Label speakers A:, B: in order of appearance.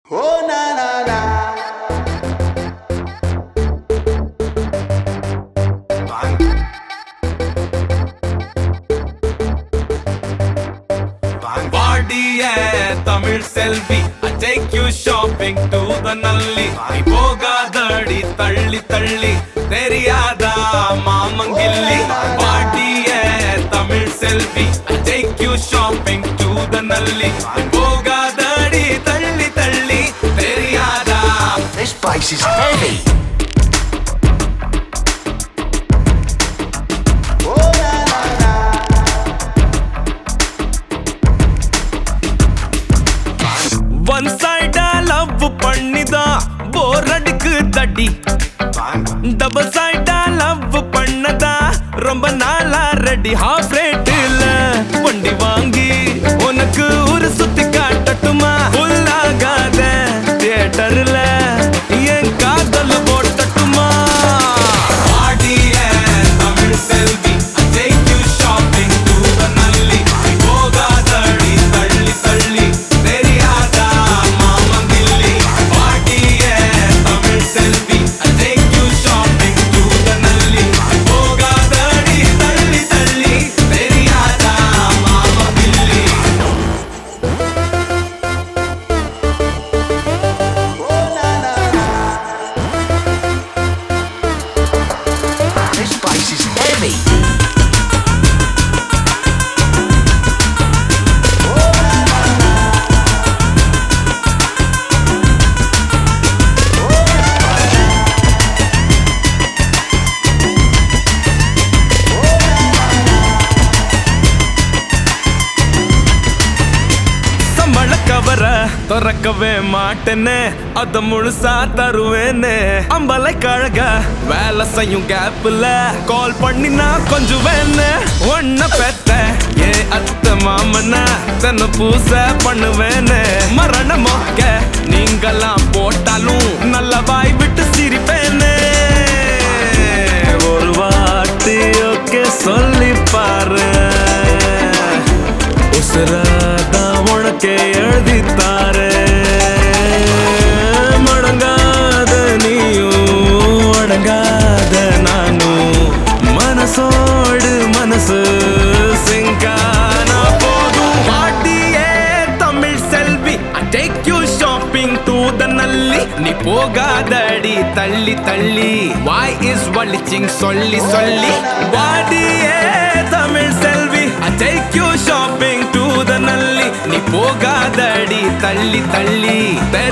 A: Oh na na na. Bang. Bang.
B: Party Tamil Selvi, I take you shopping to the Nalli. Pogadadi talli talli, theriyada mamangilli. Party Tamil Selvi, I take you shopping to the Nalli. Pogadadi talli talli, theriyada.
A: This place is heavy. Oh na na na.
B: One side love pannida, bore adikku dadi.
A: Bang.
B: Double side love பண்ணதா ரொம்ப நாளா ready half rate இல்ல வண்டி வாங்கி உனக்கு ஒரு சுத்தி காட்டட்டுமா full ஆகாத தியேட்டர்ல என் காதல் போட்டட்டுமா ஆடிய தமிழ் செல்வி I take you shopping to the Nalli போகாதடி தள்ளி தள்ளி தெரியாதா மாமங்கில்லி ஆடிய தமிழ் செல்வி I take you shopping to the Nalli போகாதடி தள்ளி தள்ளி தெரியாதா மாமங்கில்லி
A: Oh na na na. This place is heavy.
B: சம்பள கவர திறக்கவே மாட்டேன்னு அத முழுசா தருவேன்னு அம்பலை கழக வேலை செய்யும் கேப்ல கால் பண்ணி நான் கொஞ்சம் வேணு ஒன்ன பெத்த ஏ அத்த மாமனா தன்னை பூச பண்ணுவேன்னு மரண மொக்க நீங்கெல்லாம் போட்டாலும் நல்ல வாய் விட்டு சிரிப்பேன்னு ஒரு வாட்டி ஓகே சொல்லி பாரு உசுராதான் உனக்கே எழுதித்தாரு மடங்காத நீயும் அடங்காத நானும் மனசோடு மனசு சிங்கானா போதும் பாட்டியே தமிழ் செல்வி I take you shopping to the Nalli நீ போகாதடி தள்ளி தள்ளி why is வலிச்சிங் சொல்லி சொல்லி பாட்டியே தமிழ் செல்வி I take you shopping to the Nalli நீ போகாதடி தள்ளி தள்ளி